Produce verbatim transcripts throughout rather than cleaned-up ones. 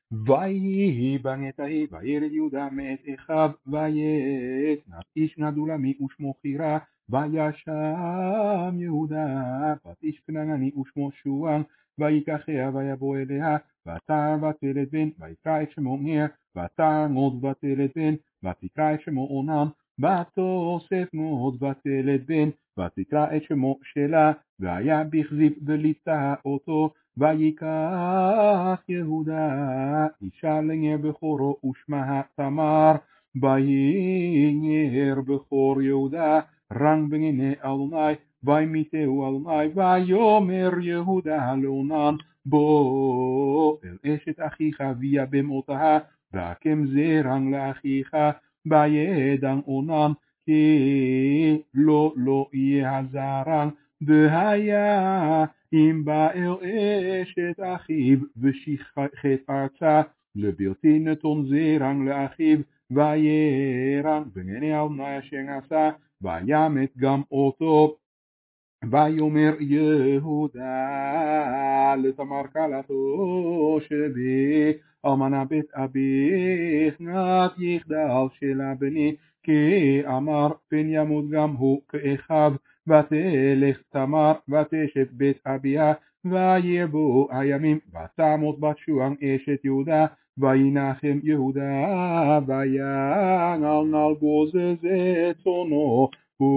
ויהי בעת ההיא וירד יהודה מאת אחיו וישנא איש נדולמי ושמו חירה וישם יהודה בת איש כנעני ושמו שועל ויקחיה ויבוא אליה ותער ותלד בן ויקרא את שמו נר ותעמוד ותלד בן ותקרא את שמו אונן ותוסף מאוד ותלד בן ותקרא את שמו שלה והיה בכזיב וליטה אותו ויקח יהודה אישה לנר בכורו ושמה תמר ויהי נר בכור יהודה רang בעיני אדוני וימיתהו אדוני ויאמר יהודה לאונן בוא אל אשת אחיך ויבם אותה והקם זרע לאחיך וידע אונן כי לא לא יהיה הזרע והיה אם בא אל אשת אחיו ושיחת ארצה לבלתי נתון זרע לאחיו וירא בעיני אדוני אשר עשה וימת גם אותו ויאמר יהודה לתמר כלתו שבי אלמנה בית אביך נת יחדל שלה בני כי אמר פן ימות גם הוא כאחיו ותלך תמר ותשב בית אביה וירבו הימים ותמות בת שועל אשת יהודה וינחם יהודה וינעל נעל גוזז צאנו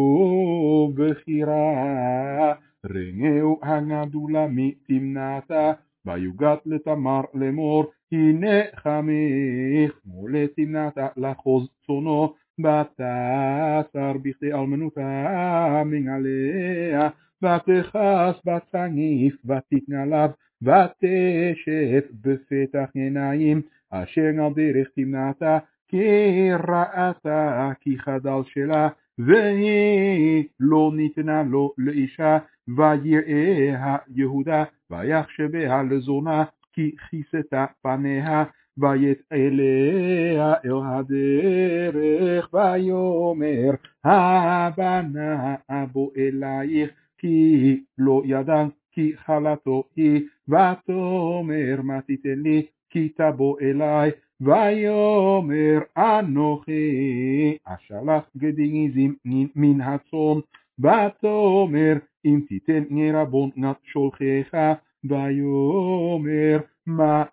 ובחירה רנגהו הנדולמי תמנתה ויוגד לתמר לאמור הנה חמך מולה תמנתה לחוז צאנו ותסר בכדי אלמנותה מנעליה ותכס בצניף ותתנעליו ותשב בפתח עיניים אשר על דרך תמנתה כי ראתה כי חדל שלה והיא לא ניתנה לו לאישה ויראה יהודה ויחשביה לזונה כי כיסתה פניה וית אליה אל הדרך ויאמר הבנה אבוא אלייך כי לא ידע כי חלתו היא ותאמר מה תיתן לי כי תבוא אליי ויאמר אנוכי אשלח גדיזים מן הצאן ותאמר אם תיתן נרבון נת שולחך ויאמר מה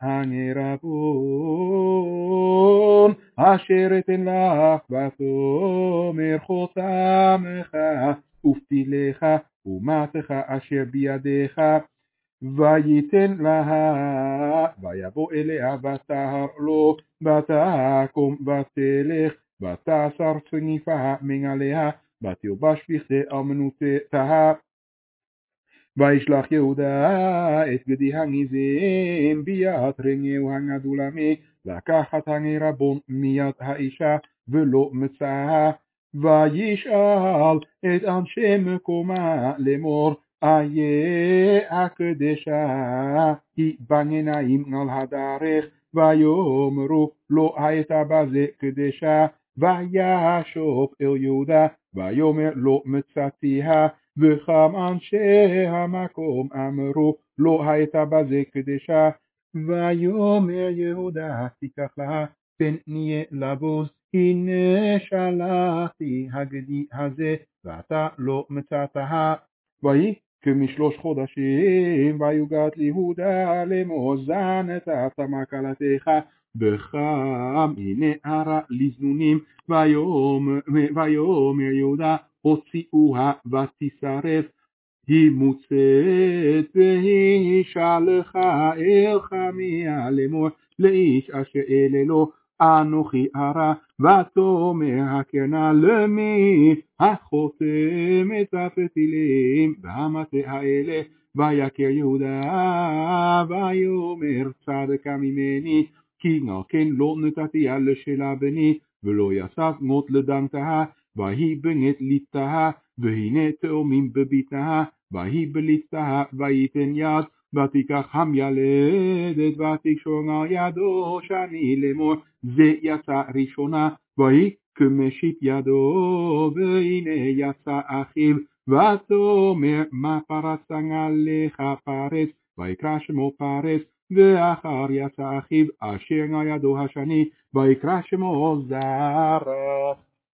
הנרבון אשר אתן לך ותאמר חותמך ופתילך ומתך אשר בידיך ויתן לה ויבוא אליה ותהר לו ותקום ותלך ותסר צניפה מנעליה ותלבש בכדי אלמנותה וישלח יהודה את גדי הניזים ביד רנגהו הנדולמי לקחת הנרבון מיד האישה ולא מצאה וישאל את אנשי מקומה לאמור איה הקדשה היא בעיניים על הדרך ויאמרו לא הייתה בזה קדשה וישוב אל יהודה ויאמר לא מצאתיה וכמה אנשי המקום אמרו לא הייתה בזה קדשה ויאמר יהודה תיקח לה פן נהיה לבוז הנה שלחתי הגדי הזה ואתה לא מצאתה ויהי כמשלוש חודשים ויוגד ליהודה לאמור זנת תמר כלתך בחם הנה הרע לזנונים ויאמר יהודה הוציאוה ותשרף היא מוצאת והיא שלחה אל חמיה לאמור לאיש אשר אלה לו אנוכי הרע ותאמר הקרנה למי החותם את הפתילים והמטה האלה ויקר יהודה ויאמר צדקה ממני כי כן לא נתתיה לשלה בני ולא יסף מות לדנתה והיא בנת ליטתה והנה תאומים בביטה והיא בליטתה ויתן יד ותיקח המילדת ותקשור על ידו שני לאמור זה יצא ראשונה ויהי כמשיט ידו והנה יצא אחיו ותאמר מה פרצה עליך פרץ ויקרא שמו פרץ ואחר יצא אחיו אשר ידו השני ויקרא שמו זרח.